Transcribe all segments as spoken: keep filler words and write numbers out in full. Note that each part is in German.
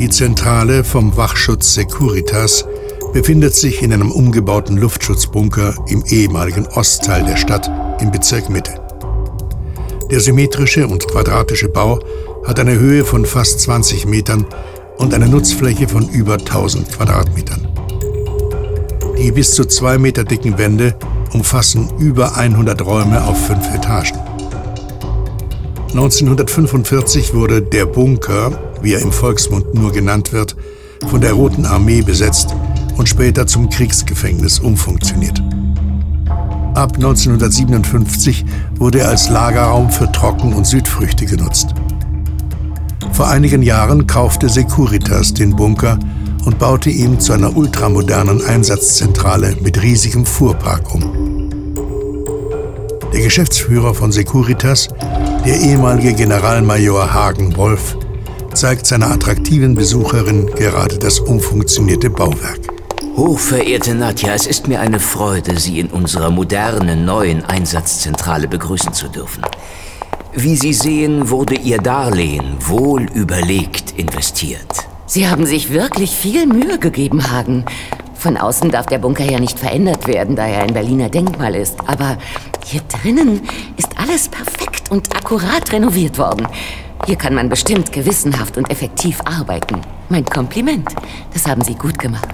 Die Zentrale vom Wachschutz Securitas befindet sich in einem umgebauten Luftschutzbunker im ehemaligen Ostteil der Stadt im Bezirk Mitte. Der symmetrische und quadratische Bau hat eine Höhe von fast zwanzig Metern und eine Nutzfläche von über tausend Quadratmetern. Die bis zu zwei Meter dicken Wände umfassen über hundert Räume auf fünf Etagen. neunzehnhundertfünfundvierzig wurde der Bunker, wie er im Volksmund nur genannt wird, von der Roten Armee besetzt und später zum Kriegsgefängnis umfunktioniert. Ab neunzehnhundertsiebenundfünfzig wurde er als Lagerraum für Trocken- und Südfrüchte genutzt. Vor einigen Jahren kaufte Securitas den Bunker und baute ihn zu einer ultramodernen Einsatzzentrale mit riesigem Fuhrpark um. Der Geschäftsführer von Securitas, der ehemalige Generalmajor Hagen Wolf, zeigt seiner attraktiven Besucherin gerade das umfunktionierte Bauwerk. Hochverehrte Nadja, es ist mir eine Freude, Sie in unserer modernen, neuen Einsatzzentrale begrüßen zu dürfen. Wie Sie sehen, wurde Ihr Darlehen wohl überlegt investiert. Sie haben sich wirklich viel Mühe gegeben, Hagen. Von außen darf der Bunker ja nicht verändert werden, da er ein Berliner Denkmal ist. Aber hier drinnen ist alles perfekt und akkurat renoviert worden. Hier kann man bestimmt gewissenhaft und effektiv arbeiten. Mein Kompliment. Das haben Sie gut gemacht.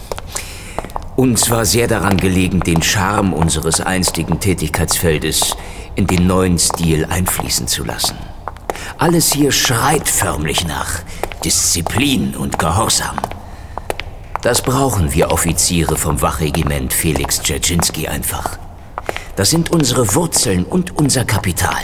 Uns war sehr daran gelegen, den Charme unseres einstigen Tätigkeitsfeldes in den neuen Stil einfließen zu lassen. Alles hier schreit förmlich nach Disziplin und Gehorsam. Das brauchen wir Offiziere vom Wachregiment Felix Dzerzhinsky einfach. Das sind unsere Wurzeln und unser Kapital.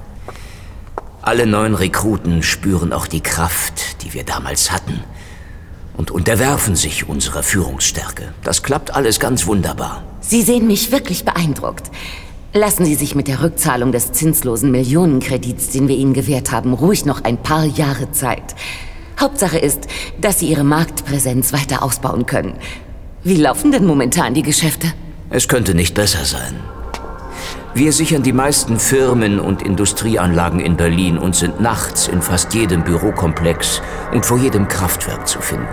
Alle neuen Rekruten spüren auch die Kraft, die wir damals hatten, und unterwerfen sich unserer Führungsstärke. Das klappt alles ganz wunderbar. Sie sehen mich wirklich beeindruckt. Lassen Sie sich mit der Rückzahlung des zinslosen Millionenkredits, den wir Ihnen gewährt haben, ruhig noch ein paar Jahre Zeit. Hauptsache ist, dass Sie Ihre Marktpräsenz weiter ausbauen können. Wie laufen denn momentan die Geschäfte? Es könnte nicht besser sein. Wir sichern die meisten Firmen und Industrieanlagen in Berlin und sind nachts in fast jedem Bürokomplex und vor jedem Kraftwerk zu finden.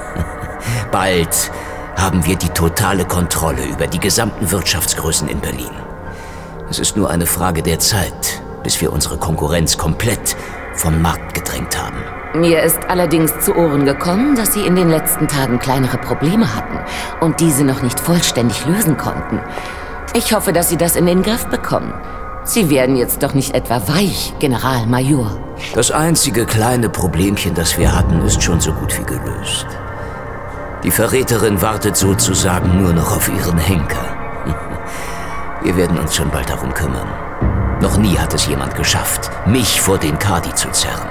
Bald haben wir die totale Kontrolle über die gesamten Wirtschaftsgrößen in Berlin. Es ist nur eine Frage der Zeit, bis wir unsere Konkurrenz komplett vom Markt gedrängt haben. Mir ist allerdings zu Ohren gekommen, dass Sie in den letzten Tagen kleinere Probleme hatten und diese noch nicht vollständig lösen konnten. Ich hoffe, dass Sie das in den Griff bekommen. Sie werden jetzt doch nicht etwa weich, Generalmajor. Das einzige kleine Problemchen, das wir hatten, ist schon so gut wie gelöst. Die Verräterin wartet sozusagen nur noch auf ihren Henker. Wir werden uns schon bald darum kümmern. Noch nie hat es jemand geschafft, mich vor den Kadi zu zerren.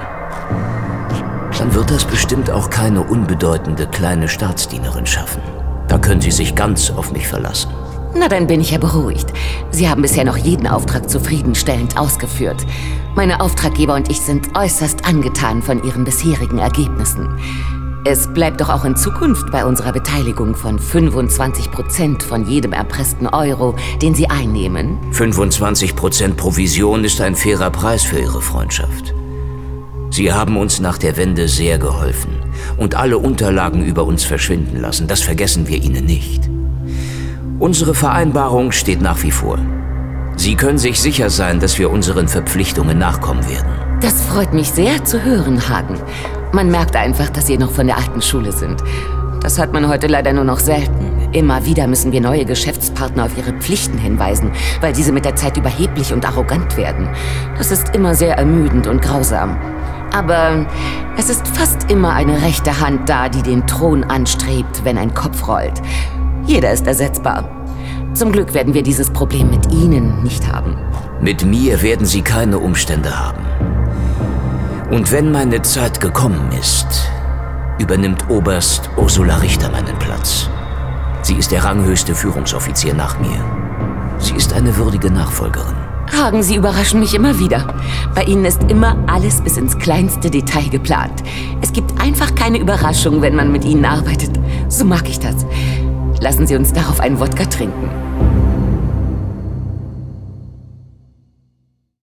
Dann wird das bestimmt auch keine unbedeutende kleine Staatsdienerin schaffen. Da können Sie sich ganz auf mich verlassen. Na, dann bin ich ja beruhigt. Sie haben bisher noch jeden Auftrag zufriedenstellend ausgeführt. Meine Auftraggeber und ich sind äußerst angetan von Ihren bisherigen Ergebnissen. Es bleibt doch auch in Zukunft bei unserer Beteiligung von fünfundzwanzig Prozent von jedem erpressten Euro, den Sie einnehmen. fünfundzwanzig Prozent Provision ist ein fairer Preis für Ihre Freundschaft. Sie haben uns nach der Wende sehr geholfen und alle Unterlagen über uns verschwinden lassen. Das vergessen wir Ihnen nicht. Unsere Vereinbarung steht nach wie vor. Sie können sich sicher sein, dass wir unseren Verpflichtungen nachkommen werden. Das freut mich sehr zu hören, Hagen. Man merkt einfach, dass Sie noch von der alten Schule sind. Das hört man heute leider nur noch selten. Immer wieder müssen wir neue Geschäftspartner auf ihre Pflichten hinweisen, weil diese mit der Zeit überheblich und arrogant werden. Das ist immer sehr ermüdend und grausam. Aber es ist fast immer eine rechte Hand da, die den Thron anstrebt, wenn ein Kopf rollt. Jeder ist ersetzbar. Zum Glück werden wir dieses Problem mit Ihnen nicht haben. Mit mir werden Sie keine Umstände haben. Und wenn meine Zeit gekommen ist, übernimmt Oberst Ursula Richter meinen Platz. Sie ist der ranghöchste Führungsoffizier nach mir. Sie ist eine würdige Nachfolgerin. Hagen, Sie überraschen mich immer wieder. Bei Ihnen ist immer alles bis ins kleinste Detail geplant. Es gibt einfach keine Überraschung, wenn man mit Ihnen arbeitet. So mag ich das. Lassen Sie uns darauf einen Wodka trinken.